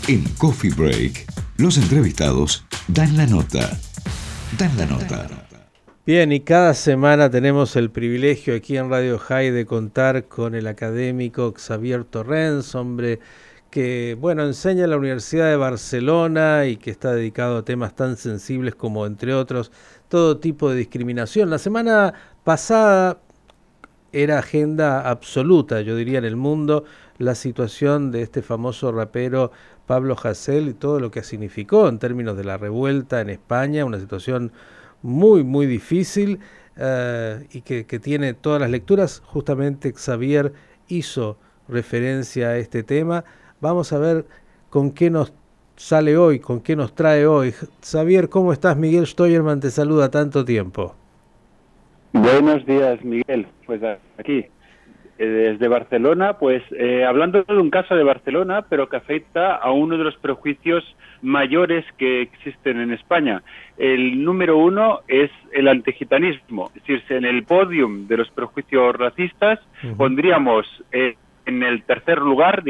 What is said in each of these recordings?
En Coffee Break, los entrevistados dan la nota. Dan la nota. Bien, y cada semana tenemos el privilegio aquí en Radio High de contar con el académico Xavier Torrens, hombre que, enseña en la Universidad de Barcelona y que está dedicado a temas tan sensibles como, entre otros, todo tipo de discriminación. La semana pasada era agenda absoluta, yo diría, en el mundo, la situación de este famoso rapero Pablo Hasél y todo lo que significó en términos de la revuelta en España, una situación muy, muy difícil y que tiene todas las lecturas. Justamente Xavier hizo referencia a este tema. Vamos a ver con qué nos sale hoy, con qué nos trae hoy. Xavier, ¿cómo estás? Miguel Steuermann te saluda, tanto tiempo. Buenos días, Miguel. Pues aquí, desde Barcelona, hablando de un caso de Barcelona, pero que afecta a uno de los prejuicios mayores que existen en España. El número uno es el antigitanismo. Es decir, en el podium de los prejuicios racistas pondríamos en el tercer lugar,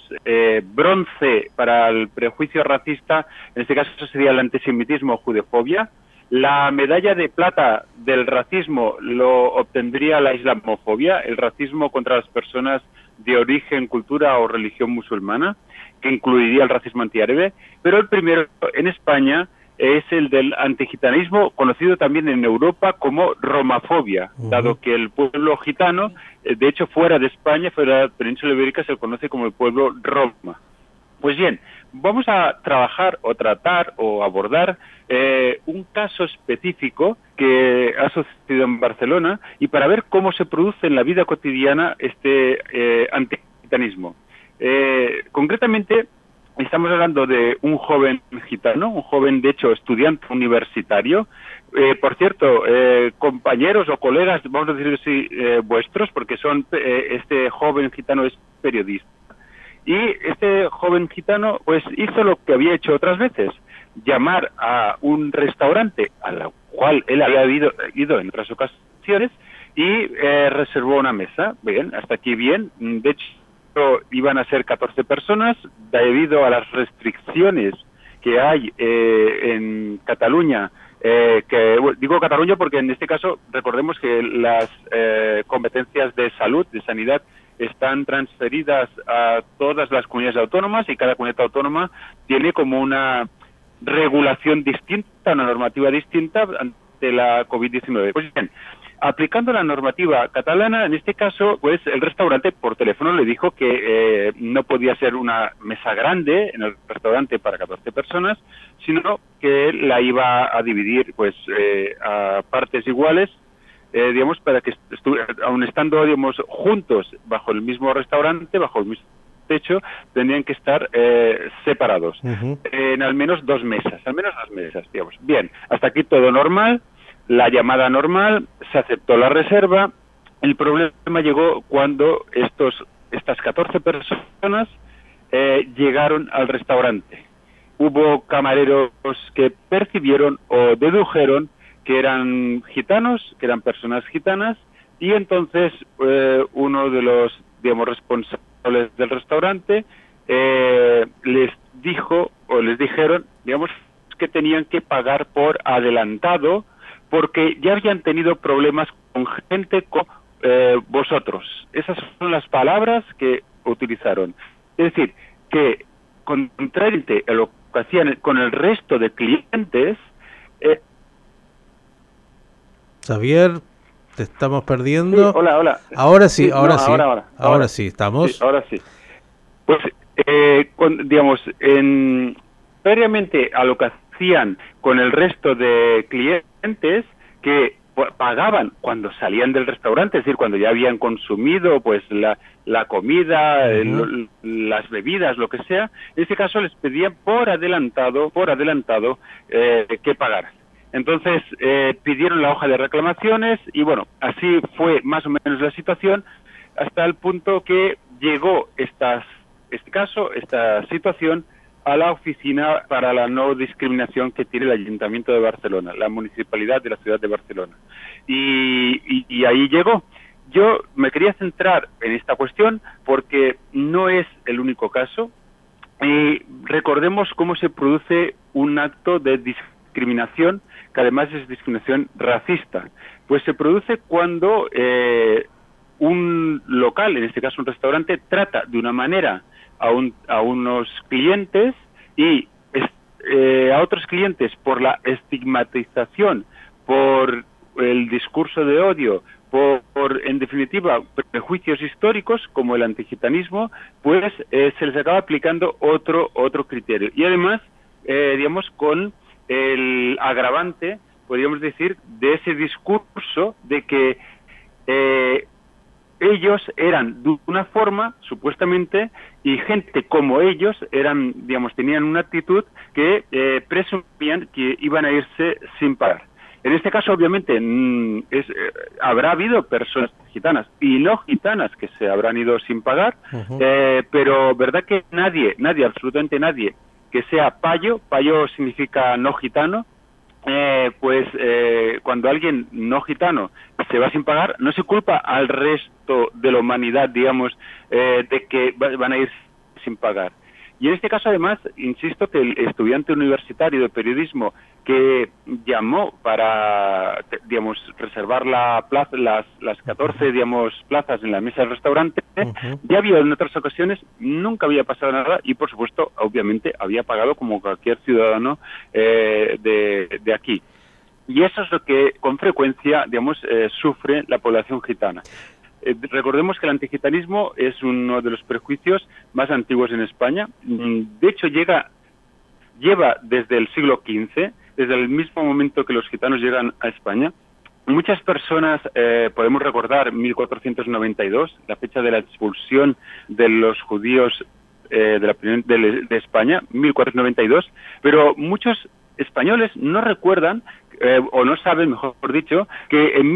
bronce para el prejuicio racista, en este caso sería el antisemitismo o judefobia. La medalla de plata del racismo lo obtendría la islamofobia, el racismo contra las personas de origen, cultura o religión musulmana, que incluiría el racismo antiárabe. Pero el primero en España es el del antigitanismo, conocido también en Europa como romafobia, dado que el pueblo gitano, de hecho fuera de España, fuera de la península ibérica, se conoce como el pueblo roma. Pues bien, vamos a trabajar o tratar o abordar un caso específico que ha sucedido en Barcelona y para ver cómo se produce en la vida cotidiana este antigitanismo. Concretamente, estamos hablando de un joven gitano, un joven, de hecho, estudiante universitario. Por cierto, compañeros o colegas, vamos a decir así, vuestros, porque este joven gitano es periodista. Y este joven gitano hizo lo que había hecho otras veces, llamar a un restaurante al cual él había ido en otras ocasiones y reservó una mesa. Bien, hasta aquí bien. De hecho, iban a ser 14 personas, debido a las restricciones que hay en Cataluña. Digo Cataluña porque en este caso recordemos que las competencias de salud, de sanidad, están transferidas a todas las comunidades autónomas y cada comunidad autónoma tiene como una regulación distinta, una normativa distinta ante la COVID-19. Pues bien, aplicando la normativa catalana, en este caso, el restaurante por teléfono le dijo que no podía ser una mesa grande en el restaurante para 14 personas, sino que la iba a dividir a partes iguales, para que aun estando, juntos bajo el mismo restaurante, bajo el mismo techo, tendrían que estar separados en al menos dos mesas, Bien, hasta aquí todo normal, la llamada normal, se aceptó la reserva. El problema llegó cuando estas 14 personas llegaron al restaurante. Hubo camareros que percibieron o dedujeron que eran gitanos, que eran personas gitanas, y entonces uno de los, responsables del restaurante les dijeron, que tenían que pagar por adelantado, porque ya habían tenido problemas con gente como vosotros. Esas son las palabras que utilizaron. Es decir, que contrariamente a lo que hacían con el resto de clientes, Xavier, te estamos perdiendo. Sí, hola. Ahora sí, ahora sí, estamos. Sí, ahora sí. Previamente a lo que hacían con el resto de clientes, que pagaban cuando salían del restaurante, es decir, cuando ya habían consumido la comida, las bebidas, lo que sea, en este caso les pedían por adelantado que pagaran. Entonces pidieron la hoja de reclamaciones y así fue más o menos la situación, hasta el punto que llegó esta situación a la oficina para la no discriminación que tiene el Ayuntamiento de Barcelona, la Municipalidad de la Ciudad de Barcelona. Y ahí llegó. Yo me quería centrar en esta cuestión porque no es el único caso. Y recordemos cómo se produce un acto de discriminación, que además es discriminación racista. Pues se produce cuando un local, en este caso un restaurante, trata de una manera a unos clientes y a otros clientes por la estigmatización, por el discurso de odio, por en definitiva prejuicios históricos como el antigitanismo, pues se les acaba aplicando otro criterio. Y además, digamos, con el agravante, podríamos decir, de ese discurso de que ellos eran de una forma, supuestamente, y gente como ellos eran, digamos, tenían una actitud que presumían que iban a irse sin pagar. En este caso, obviamente, habrá habido personas gitanas y no gitanas que se habrán ido sin pagar, pero verdad que nadie, absolutamente nadie, que sea payo significa no gitano, cuando alguien no gitano se va sin pagar, no se culpa al resto de la humanidad, digamos, de que van a ir sin pagar. Y en este caso, además, insisto que el estudiante universitario de periodismo que llamó para, digamos, reservar la plaza, las 14, digamos, plazas en la mesa del restaurante, ya había en otras ocasiones, nunca había pasado nada y, por supuesto, obviamente, había pagado como cualquier ciudadano de aquí. Y eso es lo que, con frecuencia, digamos, sufre la población gitana. Recordemos que el antigitanismo es uno de los prejuicios más antiguos en España. De hecho, lleva desde el siglo XV, desde el mismo momento que los gitanos llegan a España. Muchas personas podemos recordar 1492, la fecha de la expulsión de los judíos de España, 1492, pero muchos españoles no recuerdan, o no saben, mejor dicho, que en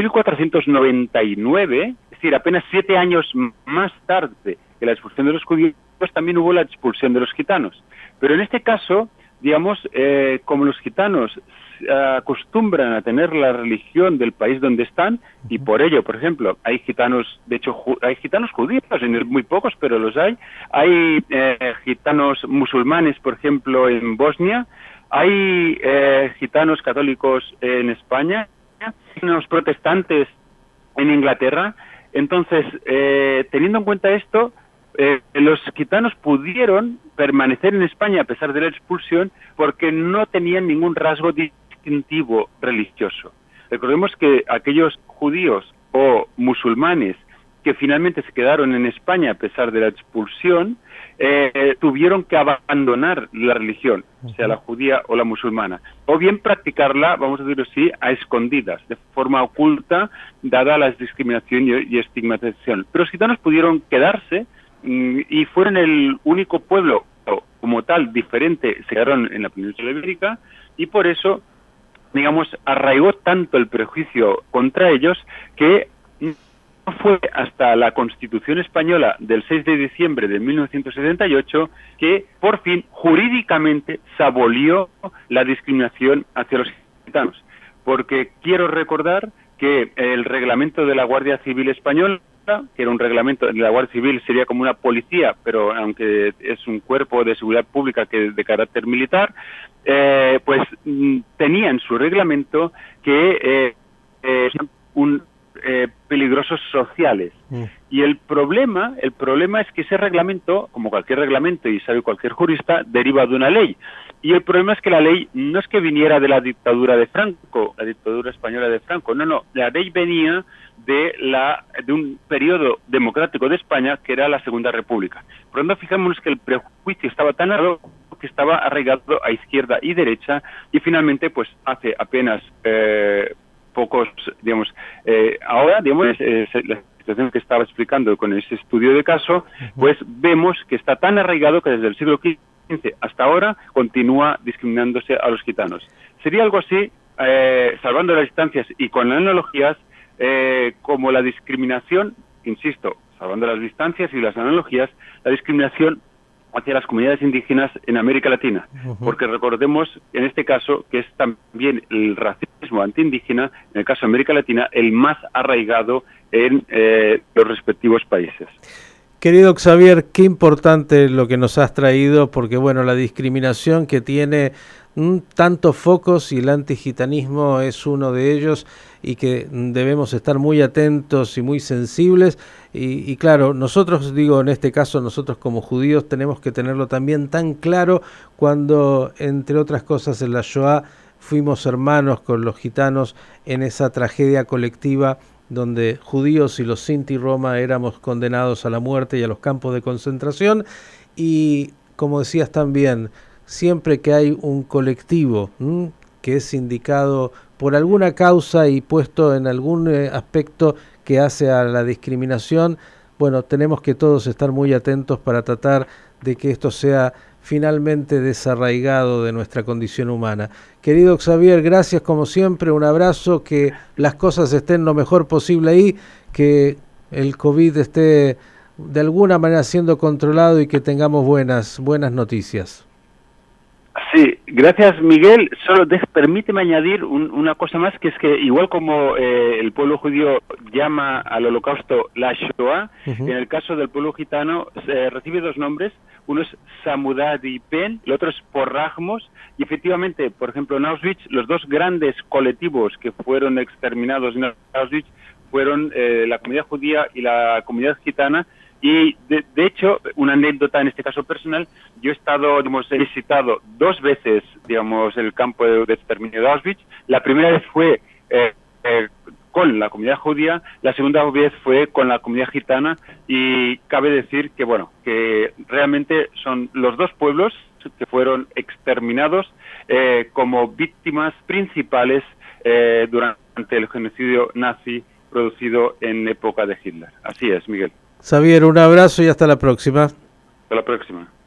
1499, es decir, apenas 7 años más tarde que la expulsión de los judíos, también hubo la expulsión de los gitanos. Pero en este caso, digamos, como los gitanos acostumbran a tener la religión del país donde están, y por ello, por ejemplo, hay gitanos, de hecho, hay gitanos judíos, muy pocos, pero los hay gitanos musulmanes, por ejemplo, en Bosnia, hay gitanos católicos en España, gitanos protestantes en Inglaterra. Entonces, teniendo en cuenta esto, los gitanos pudieron permanecer en España a pesar de la expulsión porque no tenían ningún rasgo distintivo religioso. Recordemos que aquellos judíos o musulmanes que finalmente se quedaron en España a pesar de la expulsión, tuvieron que abandonar la religión, sea la judía o la musulmana, o bien practicarla, vamos a decirlo así, a escondidas, de forma oculta, dada la discriminación y estigmatización. Pero los gitanos pudieron quedarse y fueron el único pueblo como tal diferente, se quedaron en la península ibérica, y por eso, digamos, arraigó tanto el prejuicio contra ellos que no fue hasta la Constitución Española del 6 de diciembre de 1978 que, por fin, jurídicamente se abolió la discriminación hacia los gitanos. Porque quiero recordar que el reglamento de la Guardia Civil Española, que era un reglamento, la Guardia Civil sería como una policía, pero aunque es un cuerpo de seguridad pública que de carácter militar, pues tenía en su reglamento que peligrosos sociales. Y el problema es que ese reglamento, como cualquier reglamento y sabe cualquier jurista, deriva de una ley. Y el problema es que la ley no es que viniera de la dictadura de Franco, la dictadura española de Franco, no, la ley venía de un periodo democrático de España que era la Segunda República. Por lo tanto, fijémonos que el prejuicio estaba tan arraigado que estaba arraigado a izquierda y derecha, y finalmente, pues hace apenas pocos, digamos, ahora, digamos, la situación que estaba explicando con ese estudio de caso, pues vemos que está tan arraigado que desde el siglo XV hasta ahora continúa discriminándose a los gitanos. Sería algo así, salvando las distancias y con analogías, como la discriminación, insisto, salvando las distancias y las analogías, la discriminación hacia las comunidades indígenas en América Latina, porque recordemos en este caso que es también el racismo antiindígena, en el caso de América Latina, el más arraigado en los respectivos países. Querido Xavier, qué importante lo que nos has traído, porque bueno, la discriminación que tiene tantos focos y el antigitanismo es uno de ellos y que debemos estar muy atentos y muy sensibles y claro, nosotros, digo, en este caso nosotros como judíos tenemos que tenerlo también tan claro cuando, entre otras cosas, en la Shoah fuimos hermanos con los gitanos en esa tragedia colectiva donde judíos y los Sinti Roma éramos condenados a la muerte y a los campos de concentración y, como decías también, siempre que hay un colectivo que es indicado por alguna causa y puesto en algún aspecto que hace a la discriminación, bueno, tenemos que todos estar muy atentos para tratar de que esto sea finalmente desarraigado de nuestra condición humana. Querido Xavier, gracias como siempre, un abrazo, que las cosas estén lo mejor posible ahí, que el COVID esté de alguna manera siendo controlado y que tengamos buenas noticias. Sí, gracias Miguel. Solo permíteme añadir una cosa más, que es que igual como el pueblo judío llama al holocausto la Shoah, en el caso del pueblo gitano recibe dos nombres. Uno es Samudadi Ben, el otro es Porrajmos, y efectivamente, por ejemplo, en Auschwitz, los dos grandes colectivos que fueron exterminados en Auschwitz fueron la comunidad judía y la comunidad gitana. Y de hecho, una anécdota en este caso personal, yo he visitado 2 veces, el campo de exterminio de Auschwitz. La primera vez fue con la comunidad judía, la segunda vez fue con la comunidad gitana, y cabe decir que que realmente son los dos pueblos que fueron exterminados como víctimas principales durante el genocidio nazi producido en época de Hitler. Así es, Miguel. Xavier, un abrazo y hasta la próxima. Hasta la próxima.